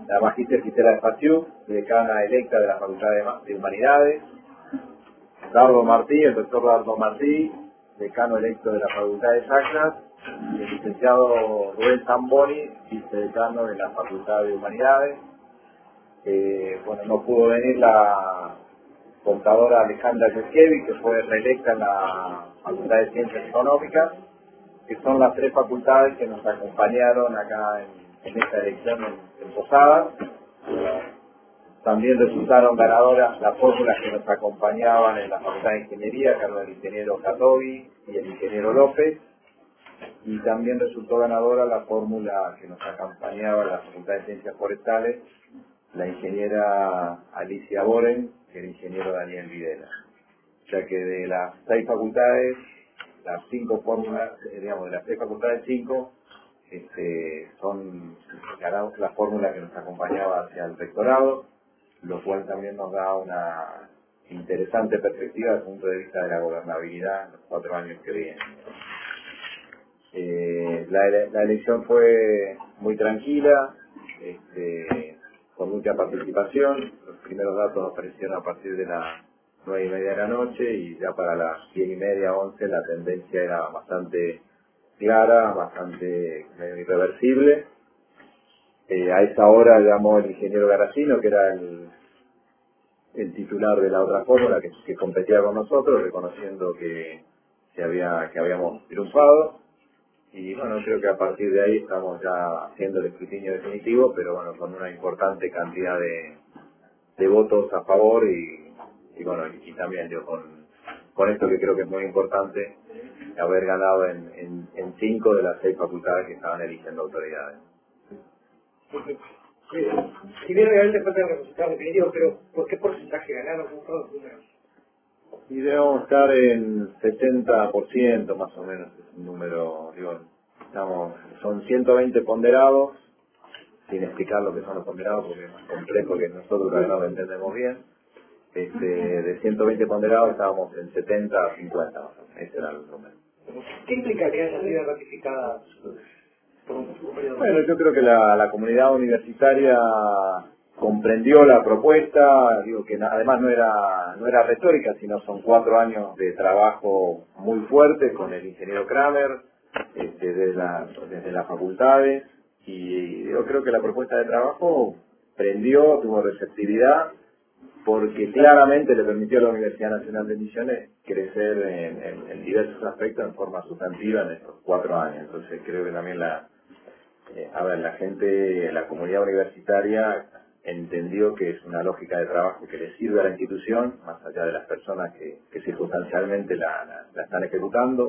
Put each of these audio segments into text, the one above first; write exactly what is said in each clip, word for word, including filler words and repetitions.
la magíster Gisela Espaciú, decana electa de la Facultad de, de Humanidades, Dardo Martí, el doctor Dardo Martí, decano electo de la Facultad de Sacras, y el licenciado Rubén Zamboni, vicedecano de la Facultad de Humanidades. Eh, bueno, no pudo venir la contadora Alejandra Yerkevi, que fue reelecta en la Facultad de Ciencias Económicas, que son las tres facultades que nos acompañaron acá en, en esta elección en, en Posadas. También resultaron ganadoras las fórmulas que nos acompañaban en la Facultad de Ingeniería, que eran el ingeniero Catovi y el ingeniero López, y también resultó ganadora la fórmula que nos acompañaba en la Facultad de Ciencias Forestales, la ingeniera Alicia Boren y el ingeniero Daniel Videla. O sea que de las seis facultades, las cinco fórmulas, eh, digamos, de las seis facultades, cinco, este, son ganados la fórmula que nos acompañaba hacia el rectorado, lo cual también nos da una interesante perspectiva desde el punto de vista de la gobernabilidad en los cuatro años que vienen. Eh, la, la elección fue muy tranquila, este, con mucha participación. Los primeros datos aparecieron a partir de las nueve y media de la noche y ya para las diez y media, once, la tendencia era bastante clara, bastante medio irreversible. Eh, a esa hora llamó el ingeniero Garacino, que era el, el titular de la otra fórmula que, que competía con nosotros, reconociendo que, que, había, que habíamos triunfado. Y bueno, creo que a partir de ahí estamos ya haciendo el escrutinio definitivo, pero bueno, con una importante cantidad de, de votos a favor y, y bueno, y, y también yo con, con esto que creo que es muy importante, haber ganado en, en, en cinco de las seis facultades que estaban eligiendo autoridades. Si bien realmente faltan los resultados definitivos, pero ¿por qué porcentaje ganaron con todos los números? Y debemos estar en setenta por ciento más o menos, es un número, digo, estamos, son ciento veinte ponderados, sin explicar lo que son los ponderados porque es más complejo que nosotros la verdad lo entendemos bien. Este, de ciento veinte ponderados estábamos en setenta a cincuenta más o menos, ese era el número. ¿Qué implica que haya sido ratificada por un periodo? Bueno, yo creo que la, la comunidad universitaria comprendió la propuesta, digo que na, además no era no era retórica, sino son cuatro años de trabajo muy fuerte con el ingeniero Kramer, este, de la, desde las facultades, y yo creo que la propuesta de trabajo prendió, tuvo receptividad, porque claramente le permitió a la Universidad Nacional de Misiones crecer en, en, en diversos aspectos en forma sustantiva en estos cuatro años. Entonces creo que también la, eh, a ver, la gente, la comunidad universitaria entendió que es una lógica de trabajo que le sirve a la institución, más allá de las personas que, que circunstancialmente la, la, la están ejecutando,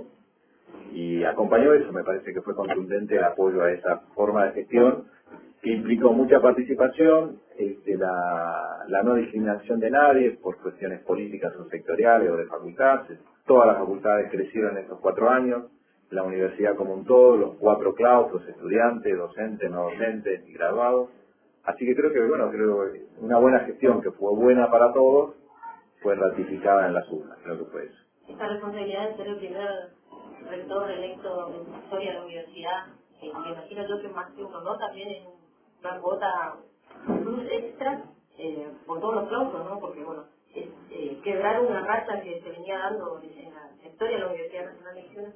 y acompañó eso. Me parece que fue contundente el apoyo a esa forma de gestión que implicó mucha participación, este, la, la no discriminación de nadie por cuestiones políticas o sectoriales o de facultades. Todas las facultades crecieron en estos cuatro años, la universidad como un todo, los cuatro claustros, estudiantes, docentes, no docentes y graduados. Así que creo que, bueno, creo que una buena gestión que fue buena para todos fue ratificada en las urnas, creo que fue eso. Esta responsabilidad de ser el primer rector electo en la historia de la universidad, eh, me imagino yo que más de uno, ¿no? También es una cuota plus extra eh, por todos los claustros, ¿no? Porque, bueno, es, eh, quebrar una racha que se venía dando en la historia de la Universidad Nacional de Misiones.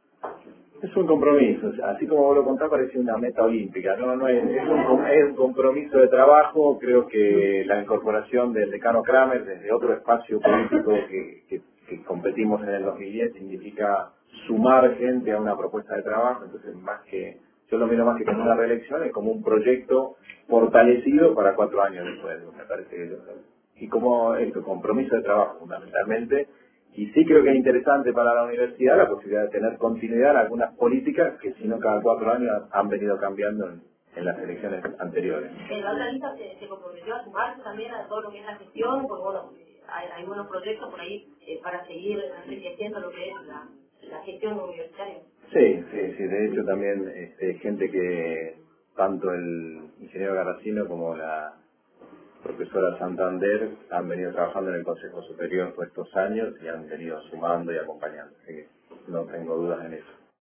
Es un compromiso, o sea, así como vos lo contás parece una meta olímpica, no, no es, es, un, es un compromiso de trabajo. Creo que la incorporación del decano Kramer desde otro espacio político que, que, que competimos en el dos mil diez significa sumar gente a una propuesta de trabajo. Entonces, más que yo lo miro más que como una reelección, es como un proyecto fortalecido para cuatro años después, me parece que yo, y como el compromiso de trabajo fundamentalmente. Y sí creo que es interesante para la universidad la posibilidad de tener continuidad en algunas políticas que si no cada cuatro años han venido cambiando en, en las elecciones anteriores. La otra lista se, se comprometió a sumarse también a todo lo que es la gestión, porque bueno, hay, hay buenos proyectos por ahí eh, para seguir enriqueciendo lo que es la, la gestión universitaria. Sí, sí, sí, de hecho también este, gente que tanto el ingeniero Garracino como la profesora Santander han venido trabajando en el Consejo Superior por estos años y han venido sumando y acompañando, así que no tengo dudas en eso.